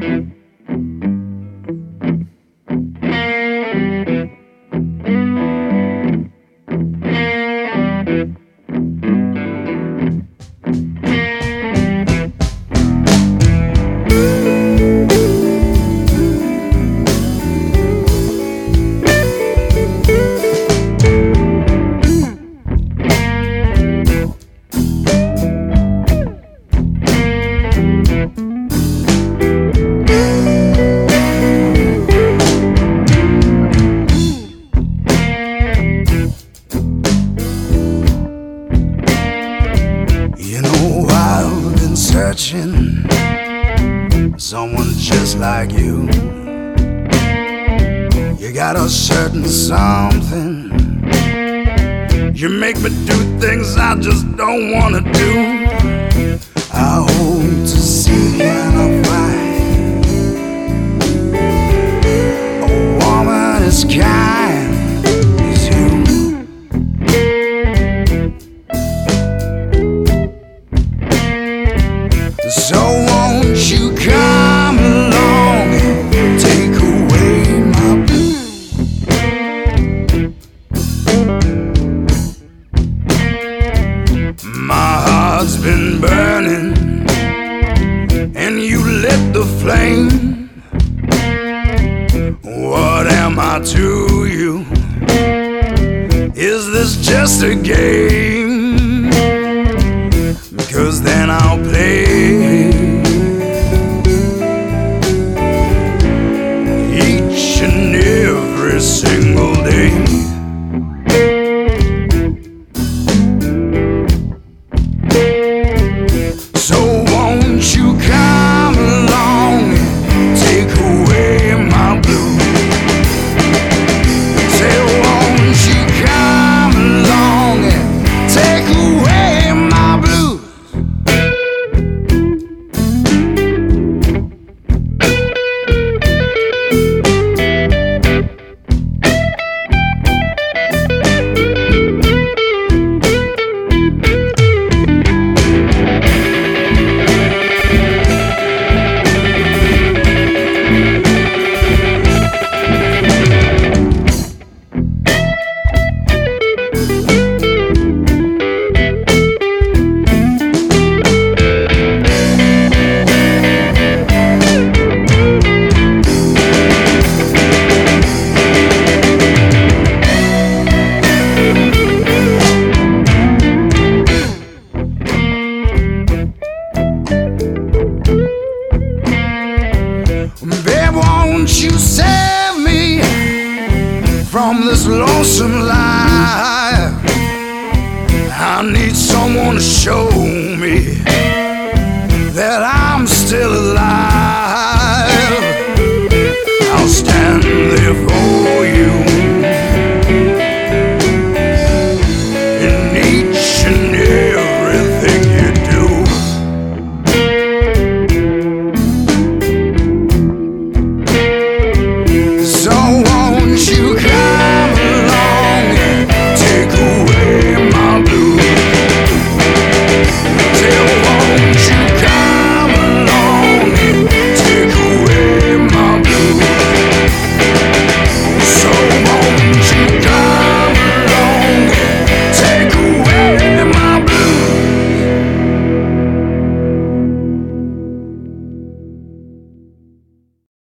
Searching for someone just like you. You got a certain something. You make me do things I just don't wanna do. I hope to see and find a woman as kind as you. So won't you come along and take away my blues? My heart's been burning and you lit the flame. What am I to you? Is this just a game? Because then I'll play each and every single day. So won't you come along and take away my blues? Say, won't you come along and take away my blues? Babe, won't you save me from this lonesome life? I need someone to show me that